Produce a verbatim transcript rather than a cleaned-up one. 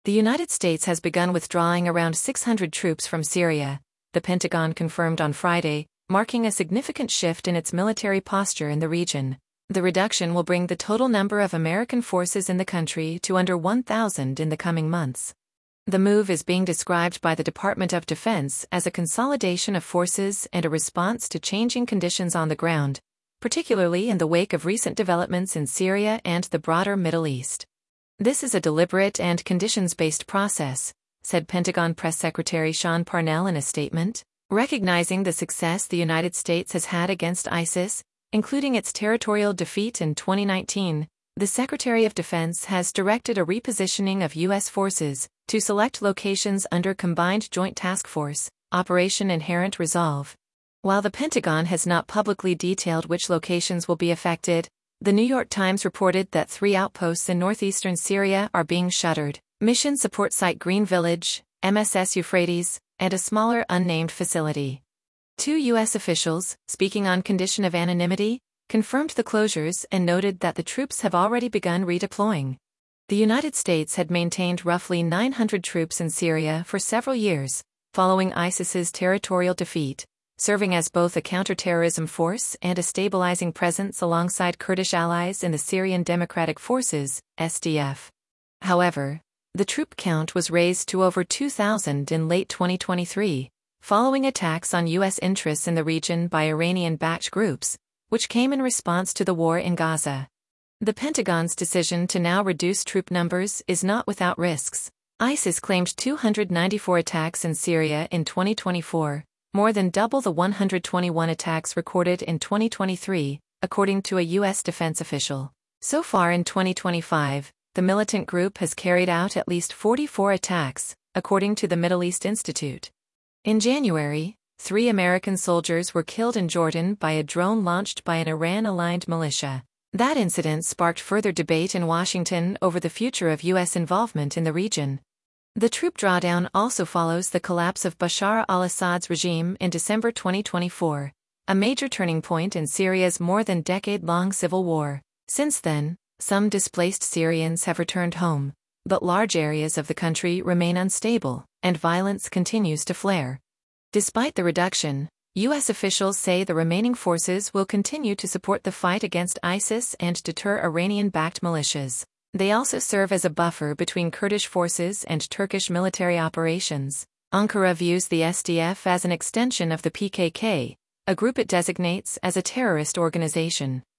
The United States has begun withdrawing around six hundred troops from Syria, the Pentagon confirmed on Friday, marking a significant shift in its military posture in the region. The reduction will bring the total number of American forces in the country to under one thousand in the coming months. The move is being described by the Department of Defense as a consolidation of forces and a response to changing conditions on the ground, particularly in the wake of recent developments in Syria and the broader Middle East. This is a deliberate and conditions-based process, said Pentagon Press Secretary Sean Parnell in a statement, recognizing the success the United States has had against ISIS, including its territorial defeat in twenty nineteen. The Secretary of Defense has directed a repositioning of U S forces to select locations under Combined Joint Task Force, Operation Inherent Resolve. While the Pentagon has not publicly detailed which locations will be affected, The New York Times reported that three outposts in northeastern Syria are being shuttered: Mission Support Site Green Village, M S S Euphrates, and a smaller unnamed facility. Two U S officials, speaking on condition of anonymity, confirmed the closures and noted that the troops have already begun redeploying. The United States had maintained roughly nine hundred troops in Syria for several years, following ISIS's territorial defeat, serving as both a counterterrorism force and a stabilizing presence alongside Kurdish allies in the Syrian Democratic Forces, S D F. However, the troop count was raised to over two thousand in late twenty twenty-three, following attacks on U S interests in the region by Iranian-backed groups, which came in response to the war in Gaza. The Pentagon's decision to now reduce troop numbers is not without risks. ISIS claimed two hundred ninety-four attacks in Syria in twenty twenty-four, more than double the one hundred twenty-one attacks recorded in twenty twenty-three, according to a U S defense official. So far in twenty twenty-five, the militant group has carried out at least forty-four attacks, according to the Middle East Institute. In January, three American soldiers were killed in Jordan by a drone launched by an Iran-aligned militia. That incident sparked further debate in Washington over the future of U S involvement in the region. The troop drawdown also follows the collapse of Bashar al-Assad's regime in December twenty twenty-four, a major turning point in Syria's more than decade-long civil war. Since then, some displaced Syrians have returned home, but large areas of the country remain unstable, and violence continues to flare. Despite the reduction, U S officials say the remaining forces will continue to support the fight against ISIS and deter Iranian-backed militias. They also serve as a buffer between Kurdish forces and Turkish military operations. Ankara views the S D F as an extension of the P K K, a group it designates as a terrorist organization.